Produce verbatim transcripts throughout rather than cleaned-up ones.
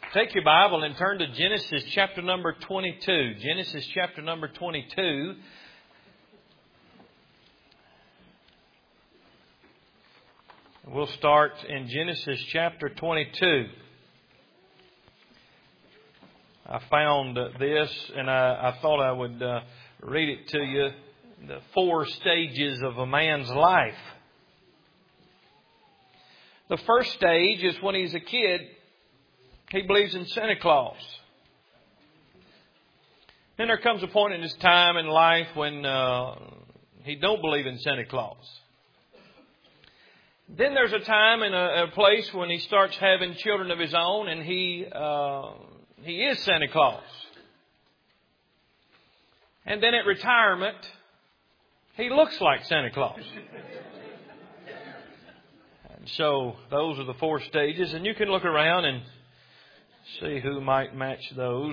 Take your Bible and turn to Genesis chapter number twenty-two. Genesis chapter number twenty-two. We'll start in Genesis chapter twenty-two. I found this and I, I thought I would uh, read it to you. The four stages of a man's life. The first stage is when he's a kid. He believes in Santa Claus. Then there comes a point in his time in life when uh, he don't believe in Santa Claus. Then there's a time and a, a place when he starts having children of his own and he uh, he is Santa Claus. And then at retirement, he looks like Santa Claus. And so those are the four stages, and you can look around and see who might match those.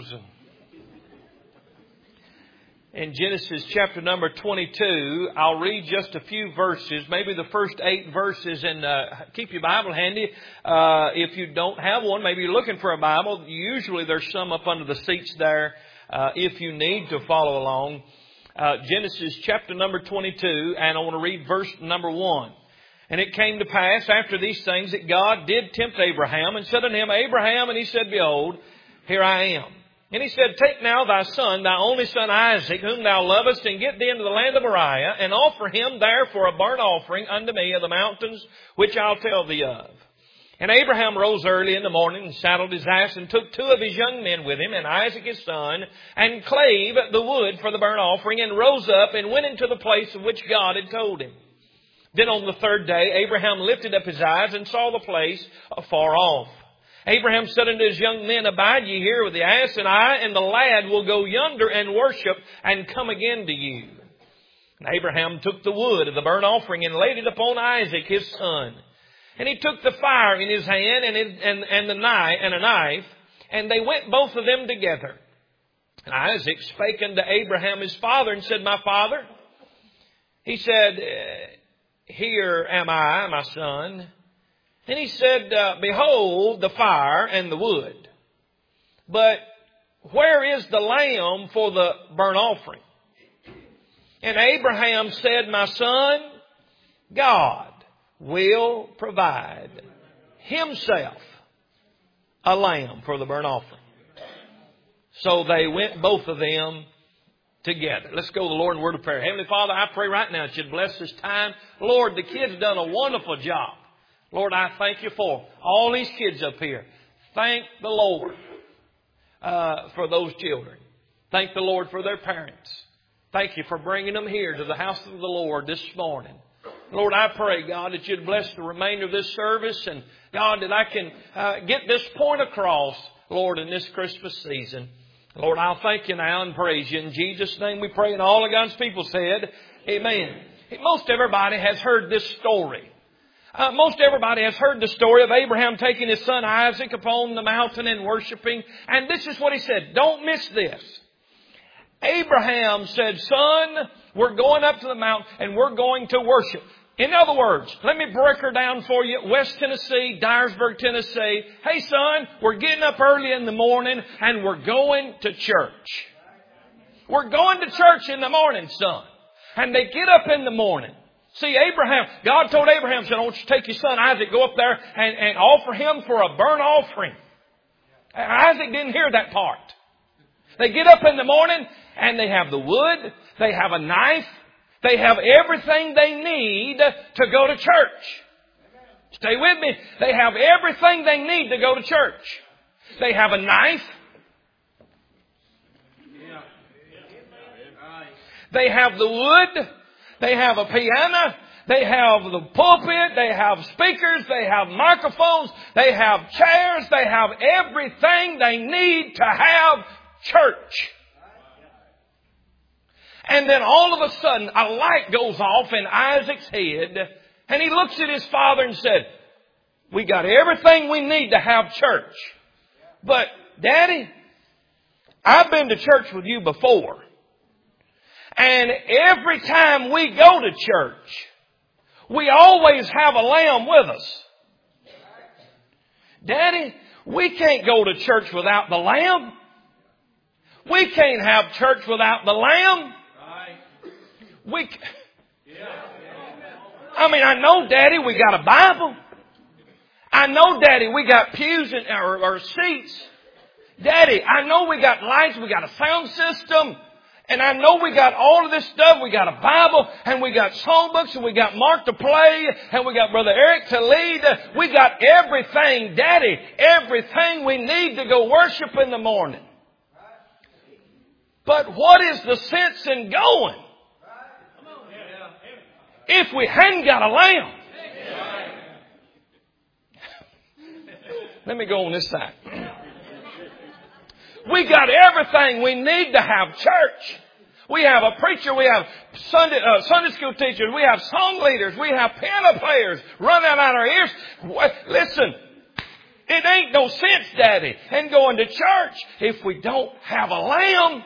In Genesis chapter number twenty-two, I'll read just a few verses, maybe the first eight verses, and uh, keep your Bible handy. Uh, if you don't have one, maybe you're looking for a Bible. Usually there's some up under the seats there uh, if you need to follow along. Uh, Genesis chapter number twenty-two, and I want to read verse number one. And it came to pass after these things that God did tempt Abraham and said unto him, Abraham, and he said, Behold, here I am. And he said, Take now thy son, thy only son Isaac, whom thou lovest, and get thee into the land of Moriah, and offer him there for a burnt offering unto me of the mountains which I'll tell thee of. And Abraham rose early in the morning and saddled his ass and took two of his young men with him and Isaac his son and clave the wood for the burnt offering and rose up and went into the place of which God had told him. Then on the third day, Abraham lifted up his eyes and saw the place afar off. Abraham said unto his young men, Abide ye here with the ass, and I and the lad will go yonder and worship and come again to you. And Abraham took the wood of the burnt offering and laid it upon Isaac his son. And he took the fire in his hand and, his, and, and, the knife, and a knife, and they went both of them together. And Isaac spake unto Abraham his father and said, My father. He said, Here am I, my son. And he said, uh, Behold the fire and the wood. But where is the lamb for the burnt offering? And Abraham said, My son, God will provide himself a lamb for the burnt offering. So they went both of them together. Let's go to the Lord in word of prayer. Heavenly Father, I pray right now that you'd bless this time. Lord, the kids done a wonderful job. Lord, I thank you for all these kids up here. Thank the Lord uh, for those children. Thank the Lord for their parents. Thank you for bringing them here to the house of the Lord this morning. Lord, I pray, God, that you'd bless the remainder of this service. And God, that I can uh, get this point across, Lord, in this Christmas season. Lord, I'll thank you now and praise you. In Jesus' name we pray. And all of God's people said, Amen. Most everybody has heard this story. Uh, most everybody has heard the story of Abraham taking his son Isaac upon the mountain and worshiping. And this is what he said. Don't miss this. Abraham said, Son, we're going up to the mountain and we're going to worship. In other words, let me break her down for you. West Tennessee, Dyersburg, Tennessee. Hey, son, we're getting up early in the morning and we're going to church. We're going to church in the morning, son. And they get up in the morning. See, Abraham, God told Abraham, said, I want you to take your son Isaac, go up there and, and offer him for a burnt offering. Isaac didn't hear that part. They get up in the morning and they have the wood, they have a knife, they have everything they need to go to church. Stay with me. They have everything they need to go to church. They have a knife. They have the wood. They have a piano. They have the pulpit. They have speakers. They have microphones. They have chairs. They have everything they need to have church. And then all of a sudden, a light goes off in Isaac's head. And he looks at his father and said, we got everything we need to have church. But, Daddy, I've been to church with you before. And every time we go to church, we always have a lamb with us. Daddy, We can't go to church without the Lamb. We can't have church without the Lamb. We, I mean, I know, Daddy, we got a Bible. I know, Daddy, we got pews and, or, or seats. Daddy, I know we got lights, we got a sound system. And I know we got all of this stuff. We got a Bible, and we got songbooks, and we got Mark to play, and we got Brother Eric to lead. We got everything, Daddy, everything we need to go worship in the morning. But what is the sense in going if we hadn't got a lamb? Let me go on this side. We got everything we need to have church. We have a preacher. We have Sunday, uh, Sunday school teachers. We have song leaders. We have piano players running out our ears. Listen, it ain't no sense, Daddy, in going to church if we don't have a lamb.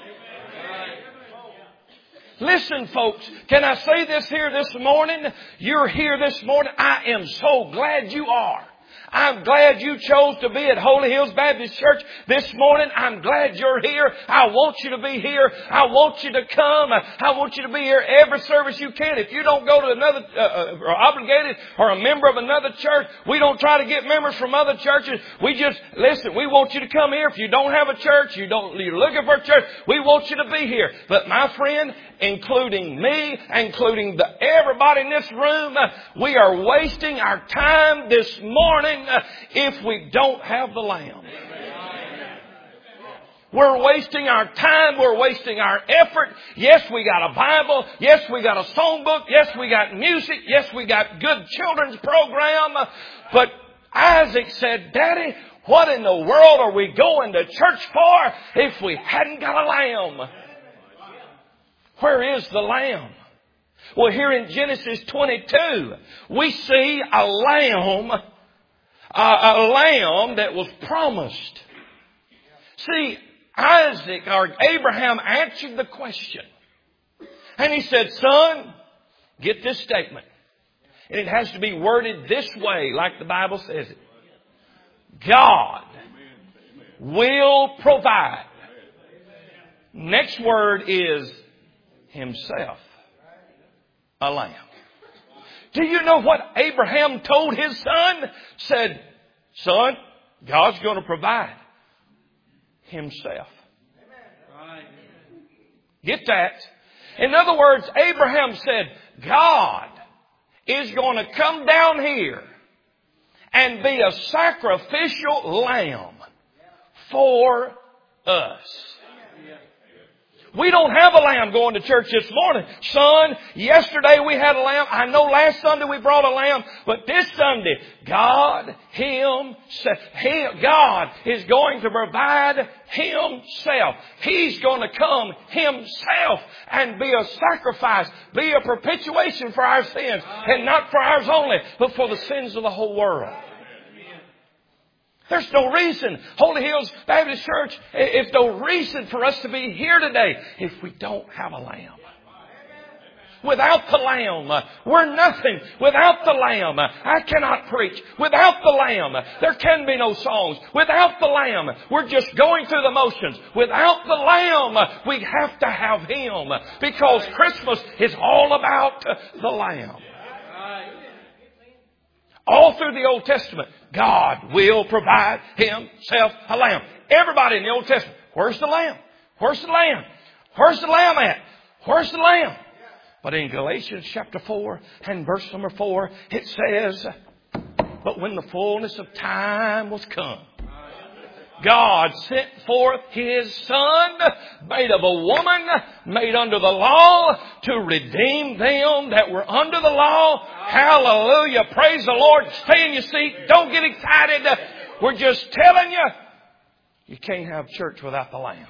Listen, folks, can I say this here this morning? You're here this morning. I am so glad you are. I'm glad you chose to be at Holy Hills Baptist Church this morning. I'm glad you're here. I want you to be here. I want you to come. I want you to be here every service you can. If you don't go to another, uh, or obligated or a member of another church, we don't try to get members from other churches. We just, listen, we want you to come here. If you don't have a church, you don't, you're looking for a church, we want you to be here. But my friend, including me, including the, everybody in this room, uh, we are wasting our time this morning uh, if we don't have the Lamb. We're wasting our time. We're wasting our effort. Yes, we got a Bible. Yes, we got a songbook. Yes, we got music. Yes, we got good children's program. But Isaac said, Daddy, what in the world are we going to church for if we hadn't got a lamb? Where is the lamb? Well, here in Genesis twenty-two, we see a lamb, uh, a lamb that was promised. See, Isaac or Abraham answered the question. And he said, son, get this statement. And it has to be worded this way, like the Bible says it. God will provide. Next word is Himself, a lamb. Do you know what Abraham told his son? Said, son, God's going to provide Himself. Get that? In other words, Abraham said, God is going to come down here and be a sacrificial lamb for us. We don't have a lamb going to church this morning. Son, yesterday we had a lamb. I know last Sunday we brought a lamb. But this Sunday, God Himself, he, God is going to provide Himself. He's going to come Himself and be a sacrifice, be a propitiation for our sins. And not for ours only, but for the sins of the whole world. There's no reason, Holy Hills Baptist Church, it's no reason for us to be here today if we don't have a lamb. Without the lamb, we're nothing. Without the lamb, I cannot preach. Without the lamb, there can be no songs. Without the lamb, we're just going through the motions. Without the lamb, we have to have Him because Christmas is all about the lamb. All through the Old Testament, God will provide Himself a lamb. Everybody in the Old Testament, where's the lamb? Where's the lamb? Where's the lamb at? Where's the lamb? But in Galatians chapter four and verse number four, it says, but when the fullness of time was come, God sent forth His Son, made of a woman, made under the law, to redeem them that were under the law. Hallelujah. Praise the Lord. Stay in your seat. Don't get excited. We're just telling you, you can't have church without the Lamb.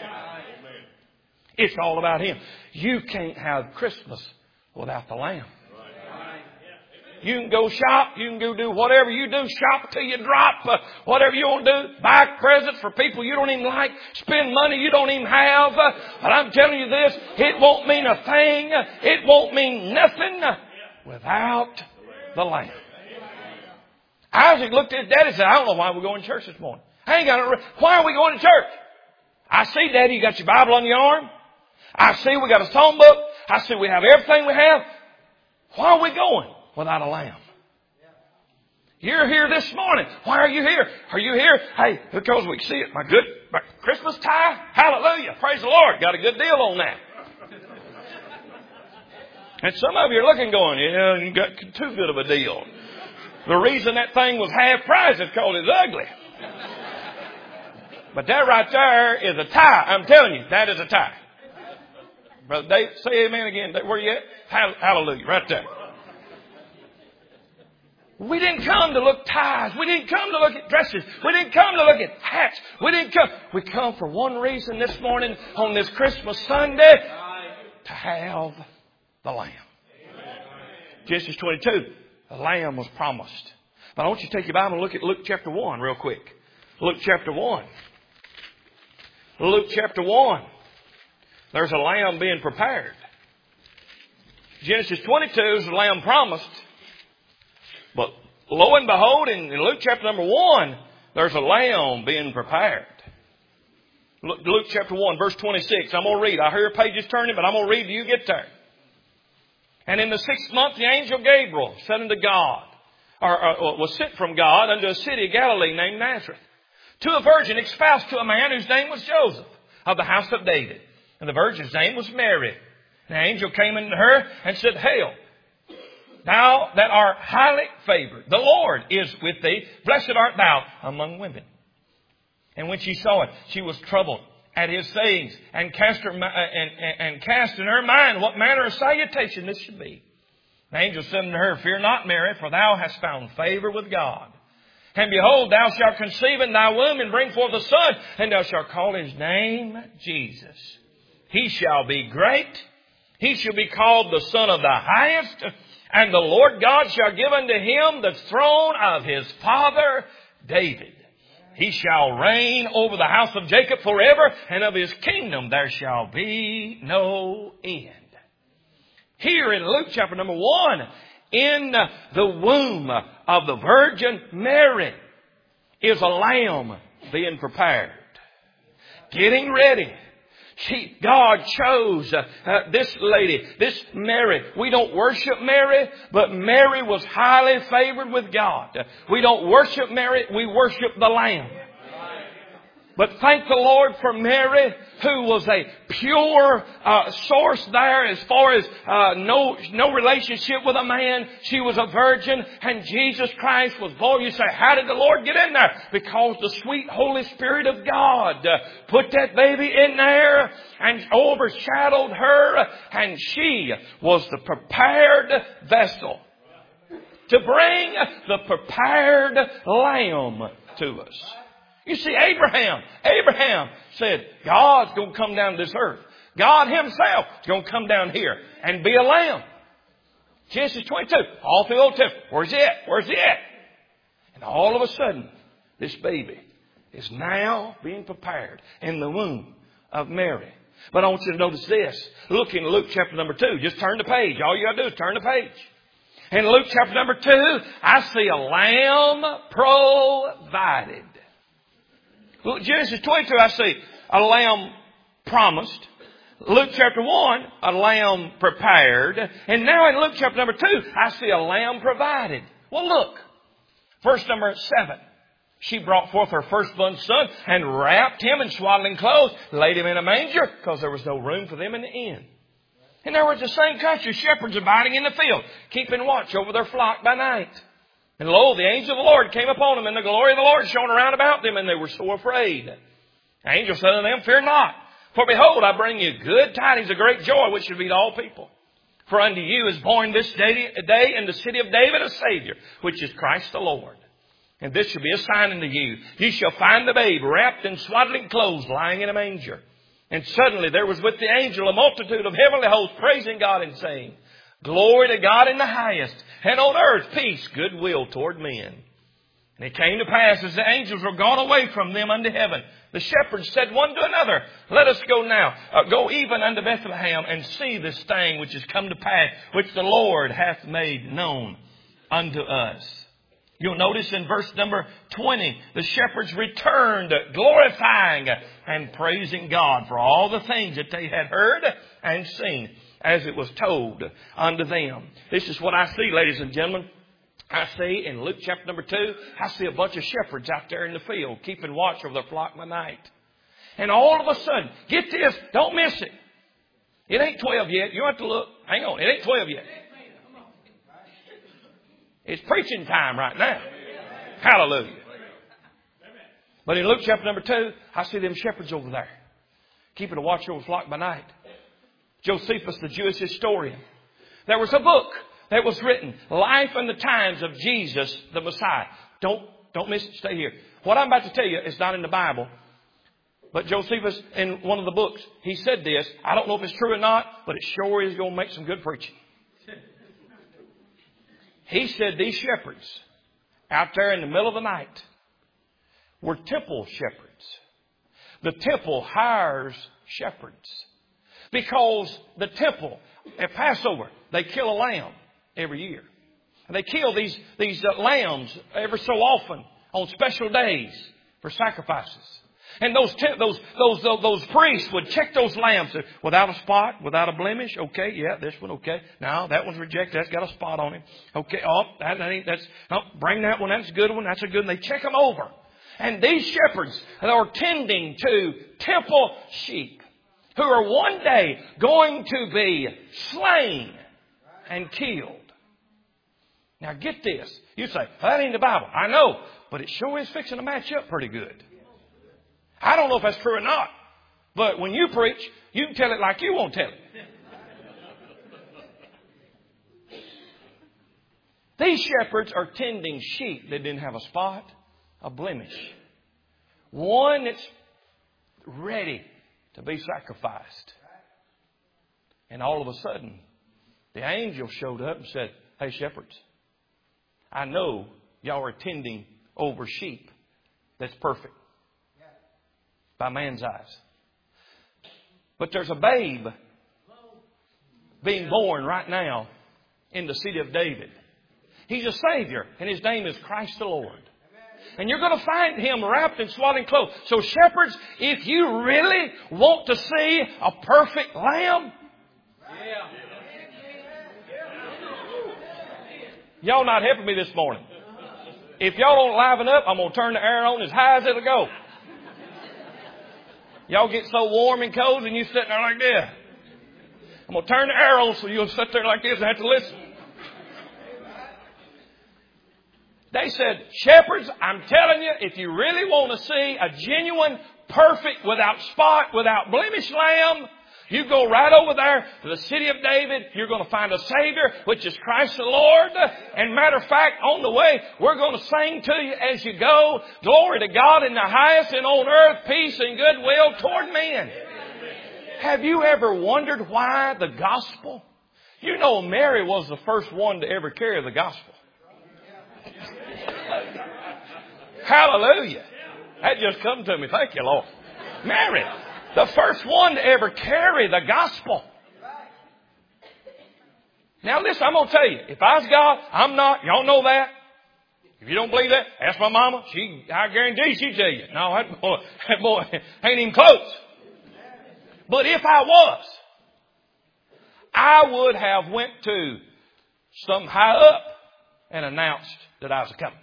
It's all about Him. You can't have Christmas without the Lamb. You can go shop. You can go do whatever you do. Shop till you drop. Uh, whatever you want to do. Buy presents for people you don't even like. Spend money you don't even have. Uh, but I'm telling you this. It won't mean a thing. It won't mean nothing without the Lamb. Isaac looked at his daddy and said, I don't know why we're going to church this morning. I ain't got no, why are we going to church? I see, Daddy, you got your Bible on your arm. I see we got a song book. I see we have everything we have. Why are we going without a lamb? You're here this morning. Why are you here? Are you here? Hey, because we see it. My good my Christmas tie. Hallelujah. Praise the Lord. Got a good deal on that. And some of you are looking going, yeah, you got too good of a deal. The reason that thing was half price is because it's ugly. But that right there is a tie. I'm telling you, that is a tie. Brother Dave, say amen again. Where you at? Hallelujah. Right there. We didn't come to look ties. We didn't come to look at dresses. We didn't come to look at hats. We didn't come. We come for one reason this morning on this Christmas Sunday, to have the Lamb. Genesis twenty-two, the Lamb was promised. But I want you to take your Bible and look at Luke chapter one real quick. Luke chapter one. Luke chapter one. There's a lamb being prepared. Genesis twenty-two is the lamb promised. But lo and behold, in Luke chapter number one, there's a lamb being prepared. Luke chapter one, verse twenty-six. I'm going to read. I hear pages turning, but I'm going to read till you get there. And in the sixth month, the angel Gabriel said unto God, or, or was sent from God unto a city of Galilee named Nazareth, to a virgin espoused to a man whose name was Joseph, of the house of David. And the virgin's name was Mary. And the angel came unto her and said, Hail, thou that art highly favored, the Lord is with thee. Blessed art thou among women. And when she saw it, she was troubled at his sayings, and cast her, and, and, and cast in her mind what manner of salutation this should be. The angel said unto her, Fear not, Mary, for thou hast found favor with God. And behold, thou shalt conceive in thy womb, and bring forth a son, and thou shalt call his name Jesus. He shall be great. He shall be called the Son of the Highest. And the Lord God shall give unto him the throne of his father David. He shall reign over the house of Jacob forever, and of his kingdom there shall be no end. Here in Luke chapter number one, in the womb of the Virgin Mary is a lamb being prepared, getting ready. She, God chose uh, uh, this lady, this Mary. We don't worship Mary, but Mary was highly favored with God. We don't worship Mary, we worship the Lamb. But thank the Lord for Mary, who was a pure uh, source there as far as uh, no no relationship with a man. She was a virgin, and Jesus Christ was born. You say, how did the Lord get in there? Because the sweet Holy Spirit of God uh, put that baby in there and overshadowed her, and she was the prepared vessel to bring the prepared lamb to us. You see, Abraham, Abraham said, God's going to come down to this earth. God himself is going to come down here and be a lamb. Genesis twenty-two, all through the Old Testament. Where's he at? Where's he at? And all of a sudden, this baby is now being prepared in the womb of Mary. But I want you to notice this. Look in Luke chapter number two. Just turn the page. All you got to do is turn the page. In Luke chapter number two, I see a lamb provided. Genesis twenty-two, I see a lamb promised. Luke chapter one, a lamb prepared. And now in Luke chapter number two, I see a lamb provided. Well, look. Verse number seven. She brought forth her firstborn son and wrapped him in swaddling clothes, laid him in a manger, because there was no room for them in the inn. And there was the same country, shepherds abiding in the field, keeping watch over their flock by night. And lo, the angel of the Lord came upon them, and the glory of the Lord shone around about them, and they were so afraid. The angel said unto them, Fear not, for behold, I bring you good tidings of great joy, which shall be to all people. For unto you is born this day, day in the city of David a Savior, which is Christ the Lord. And this shall be a sign unto you. You shall find the babe wrapped in swaddling clothes, lying in a manger. And suddenly there was with the angel a multitude of heavenly hosts, praising God and saying, Glory to God in the highest, and on earth peace, goodwill toward men. And it came to pass, as the angels were gone away from them unto heaven, the shepherds said one to another, Let us go now, uh, go even unto Bethlehem, and see this thing which is come to pass, which the Lord hath made known unto us. You'll notice in verse number twenty, the shepherds returned, glorifying and praising God for all the things that they had heard and seen, as it was told unto them. This is what I see, ladies and gentlemen. I see in Luke chapter number two, I see a bunch of shepherds out there in the field keeping watch over their flock by night. And all of a sudden, get this, don't miss it. It ain't twelve yet. You don't have to look. Hang on, it ain't twelve yet. It's preaching time right now. Hallelujah. But in Luke chapter number two, I see them shepherds over there, keeping a watch over the flock by night. Josephus, the Jewish historian. There was a book that was written, Life and the Times of Jesus, the Messiah. Don't, don't miss it. Stay here. What I'm about to tell you is not in the Bible. But Josephus, in one of the books, he said this. I don't know if it's true or not, but it sure is going to make some good preaching. He said these shepherds out there in the middle of the night were temple shepherds. The temple hires shepherds because the temple, at Passover, they kill a lamb every year. And they kill these, these uh, lambs every so often on special days for sacrifices. And those, te- those, those, those, those priests would check those lambs without a spot, without a blemish. Okay, yeah, this one, okay. No, that one's rejected. That's got a spot on it. Okay, oh, that, that ain't, that's, no, bring that one. That's a good one. That's a good one. They check them over. And these shepherds are tending to temple sheep who are one day going to be slain and killed. Now get this. You say, that ain't the Bible. I know, but it sure is fixing to match up pretty good. I don't know if that's true or not. But when you preach, you can tell it like you won't tell it. These shepherds are tending sheep that didn't have a spot, a blemish. One that's ready to be sacrificed. And all of a sudden, the angel showed up and said, hey, shepherds, I know y'all are tending over sheep that's perfect by man's eyes. But there's a babe being born right now in the city of David. He's a Savior, and His name is Christ the Lord. And you're going to find Him wrapped in swaddling clothes. So shepherds, if you really want to see a perfect lamb, y'all not helping me this morning. If y'all don't liven up, I'm going to turn the air on as high as it'll go. Y'all get so warm and cold and you sit there like this. I'm going to turn the air on so you'll sit there like this and have to listen. They said, shepherds, I'm telling you, if you really want to see a genuine, perfect, without spot, without blemish lamb, you go right over there to the city of David. You're going to find a Savior, which is Christ the Lord. And matter of fact, on the way, we're going to sing to you as you go. Glory to God in the highest, and on earth peace and goodwill toward men. Have you ever wondered why the gospel? You know, Mary was the first one to ever carry the gospel. Hallelujah. That just come to me. Thank you, Lord. Mary, the first one to ever carry the gospel. Now listen, I'm going to tell you, if I was God, I'm not. Y'all know that. If you don't believe that, ask my mama. She, I guarantee she'd tell you. No, that boy, that boy ain't even close. But if I was, I would have went to some high up and announced that I was coming.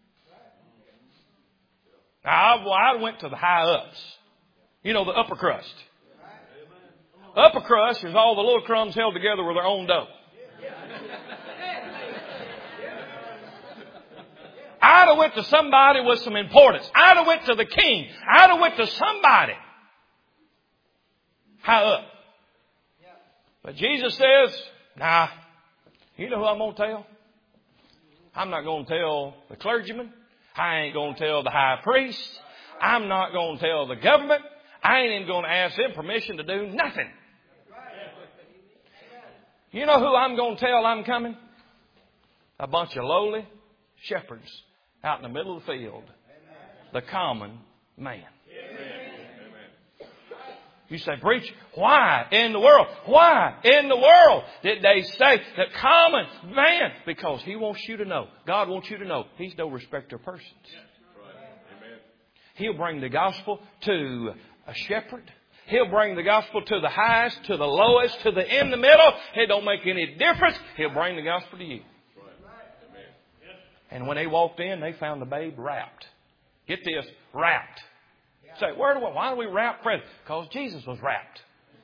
Now, I, I went to the high ups. You know, the upper crust. Upper crust is all the little crumbs held together with their own dough. I'd have went to somebody with some importance. I'd have went to the king. I'd have went to somebody high up. But Jesus says, nah, you know who I'm going to tell? I'm not going to tell the clergyman. I ain't going to tell the high priest. I'm not going to tell the government. I ain't even going to ask them permission to do nothing. You know who I'm going to tell I'm coming? A bunch of lowly shepherds out in the middle of the field. The common man. You say, preacher, why in the world? Why in the world did they say that common man? Because He wants you to know. God wants you to know He's no respecter of persons. He'll bring the gospel to a shepherd. He'll bring the gospel to the highest, to the lowest, to the in the middle. It don't make any difference. He'll bring the gospel to you. And when they walked in, they found the babe wrapped. Get this, wrapped. Say, where do we, why do we wrap presents? Because Jesus was wrapped.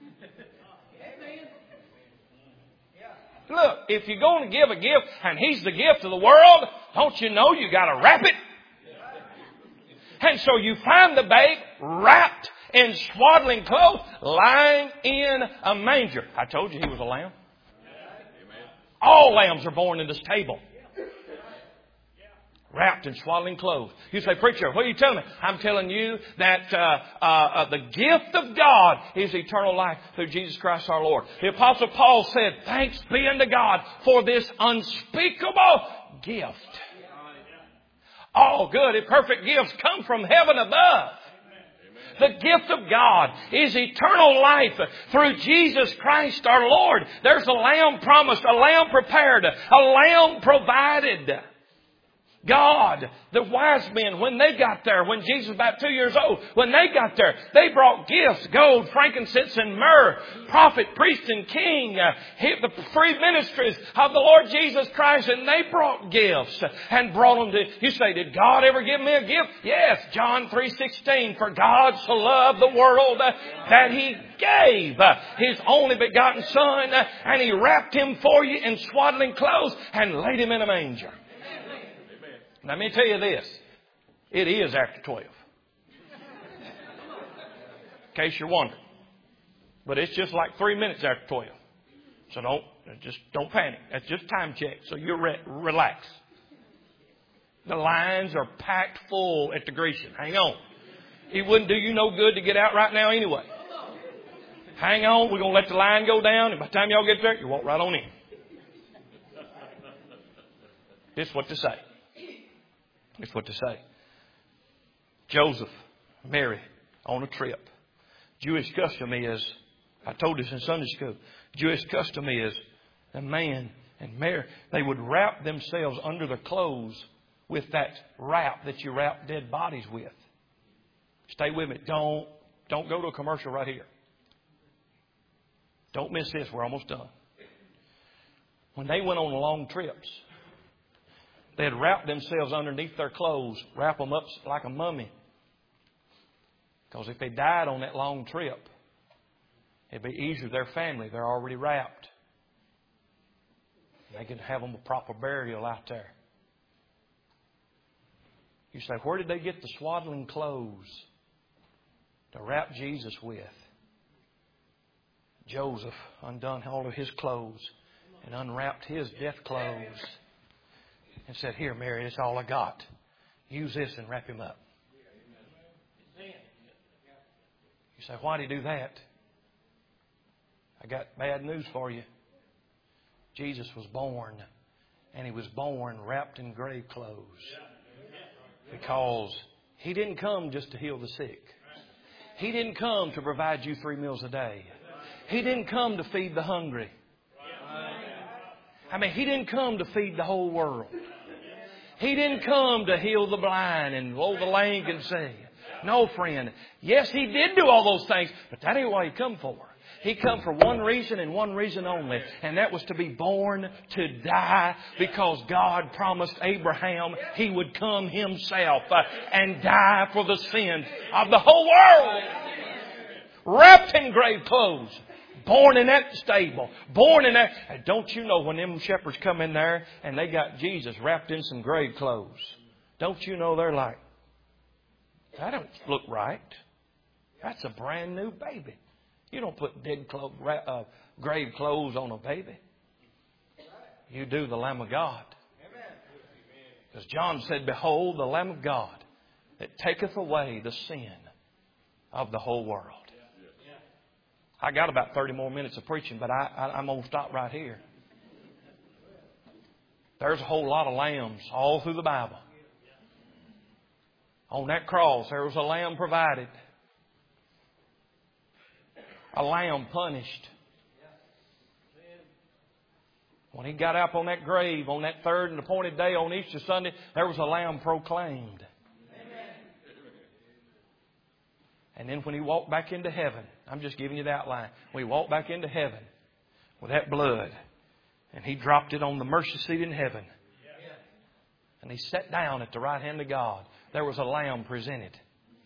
Look, if you're going to give a gift and He's the gift of the world, don't you know you got to wrap it? And so you find the babe wrapped in swaddling clothes, lying in a manger. I told you He was a lamb. All lambs are born in this table. Wrapped in swaddling clothes. You say, preacher, what are you telling me? I'm telling you that uh, uh, uh, the gift of God is eternal life through Jesus Christ our Lord. The Apostle Paul said, thanks be unto God for this unspeakable gift. All good and perfect gifts come from heaven above. The gift of God is eternal life through Jesus Christ our Lord. There's a lamb promised, a lamb prepared, a lamb provided. God, the wise men, when they got there, when Jesus was about two years old, when they got there, they brought gifts, gold, frankincense, and myrrh, prophet, priest, and king, uh, the free ministries of the Lord Jesus Christ, and they brought gifts and brought them to, you say, did God ever give me a gift? Yes, John three sixteen, for God so loved the world uh, that He gave uh, His only begotten Son, uh, and He wrapped Him for you in swaddling clothes and laid Him in a manger. Let me tell you this. It is after twelve. In case you're wondering. But it's just like three minutes after twelve. So don't, just don't panic. That's just time check. So you re- relax. The lines are packed full at the Grecian. Hang on. It wouldn't do you no good to get out right now anyway. Hang on. We're going to let the line go down. And by the time y'all get there, you walk right on in. This is what to say. It's what to say. Joseph, Mary, on a trip. Jewish custom is, I told this in Sunday school, Jewish custom is a man and Mary, they would wrap themselves under their clothes with that wrap that you wrap dead bodies with. Stay with me. Don't, don't go to a commercial right here. Don't miss this. We're almost done. When they went on long trips, they'd wrap themselves underneath their clothes, wrap them up like a mummy. Because if they died on that long trip, it'd be easier for their family. They're already wrapped. They could have them a proper burial out there. You say, where did they get the swaddling clothes to wrap Jesus with? Joseph undone all of his clothes and unwrapped his death clothes. And said, here, Mary, it's all I got. Use this and wrap him up. You say, why did he do that? I got bad news for you. Jesus was born, and He was born wrapped in grave clothes. Because He didn't come just to heal the sick. He didn't come to provide you three meals a day. He didn't come to feed the hungry. I mean, He didn't come to feed the whole world. He didn't come to heal the blind and blow the lame can see. No, friend. Yes, He did do all those things, but that ain't what He come for. He come for one reason and one reason only, and that was to be born to die, because God promised Abraham He would come Himself uh, and die for the sins of the whole world. Wrapped in grave clothes. Born in that stable. Born in that. And don't you know when them shepherds come in there and they got Jesus wrapped in some grave clothes? Don't you know they're like, that don't look right. That's a brand new baby. You don't put dead clothes, uh, grave clothes on a baby. You do the Lamb of God. Because John said, behold, the Lamb of God that taketh away the sin of the whole world. I got about thirty more minutes of preaching, but I, I, I'm going to stop right here. There's a whole lot of lambs all through the Bible. On that cross, there was a lamb provided. A lamb punished. When He got up on that grave on that third and appointed day on Easter Sunday, there was a lamb proclaimed. And then when He walked back into heaven, I'm just giving you the outline. When He walked back into heaven with that blood, and He dropped it on the mercy seat in heaven, and He sat down at the right hand of God, there was a lamb presented.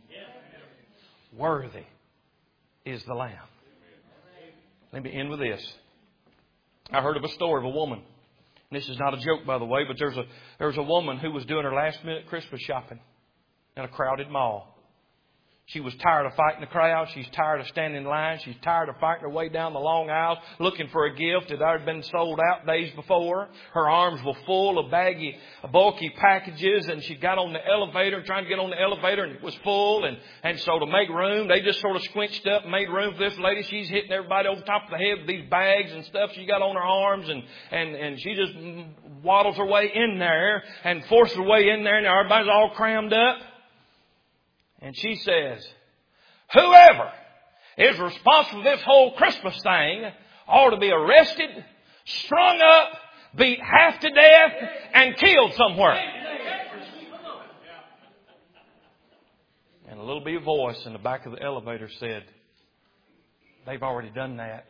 Worthy is the Lamb. Let me end with this. I heard of a story of a woman. And this is not a joke, by the way, but there's a there's a woman who was doing her last minute Christmas shopping in a crowded mall. She was tired of fighting the crowd. She's tired of standing in line. She's tired of fighting her way down the long aisle looking for a gift that had been sold out days before. Her arms were full of baggy, bulky packages, and she got on the elevator, trying to get on the elevator, and it was full. And, and so to make room, they just sort of squinched up and made room for this lady. She's hitting everybody over the top of the head with these bags and stuff she got on her arms, and, and, and she just waddles her way in there and forces her way in there, and everybody's all crammed up. And she says, whoever is responsible for this whole Christmas thing ought to be arrested, strung up, beat half to death, and killed somewhere. And a little bitty voice in the back of the elevator said, they've already done that.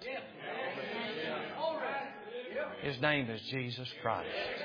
His name is Jesus Christ.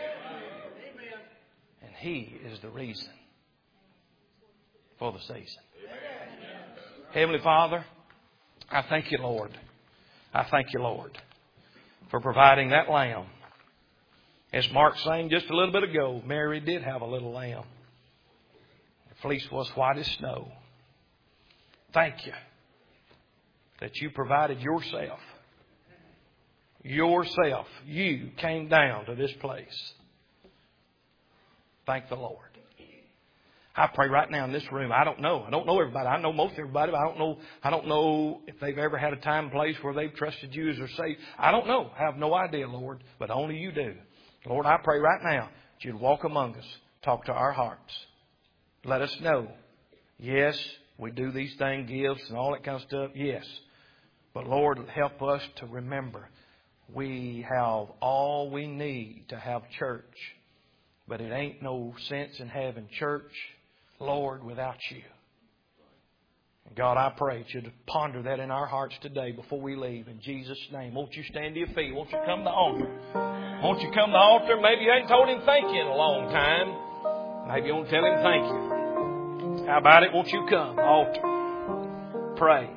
And He is the reason for the season. Heavenly Father, I thank You, Lord. I thank You, Lord, for providing that lamb. As Mark sang just a little bit ago, Mary did have a little lamb. The fleece was white as snow. Thank You that You provided Yourself. Yourself. You came down to this place. Thank the Lord. I pray right now in this room. I don't know. I don't know everybody. I know most everybody, but I don't know. I don't know if they've ever had a time and place where they've trusted You as their Savior. I don't know. I have no idea, Lord, but only You do. Lord, I pray right now that You'd walk among us, talk to our hearts, let us know. Yes, we do these things, gifts and all that kind of stuff. Yes, but Lord, help us to remember we have all we need to have church, but it ain't no sense in having church, Lord, without You. And God, I pray that You'd ponder that in our hearts today before we leave. In Jesus' name, won't You stand to your feet? Won't you come to the altar? Won't you come to the altar? Maybe you ain't told Him thank you in a long time. Maybe you won't tell Him thank you. How about it? Won't you come? Altar. Pray.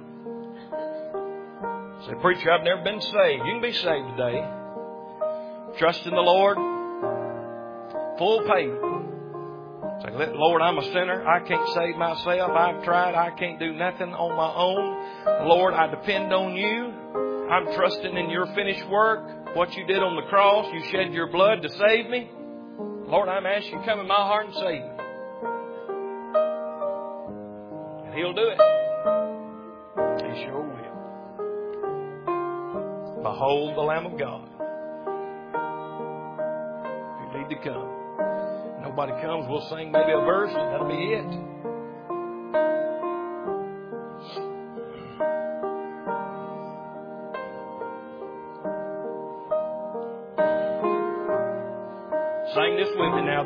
Say, preacher, I've never been saved. You can be saved today. Trust in the Lord. Full payment. Say, Lord, I'm a sinner. I can't save myself. I've tried. I can't do nothing on my own. Lord, I depend on You. I'm trusting in Your finished work. What You did on the cross. You shed Your blood to save me. Lord, I'm asking You to come in my heart and save me. And He'll do it. He sure will. Behold the Lamb of God. You need to come. Nobody comes, we'll sing maybe a verse, and that'll be it. Sing this with me now.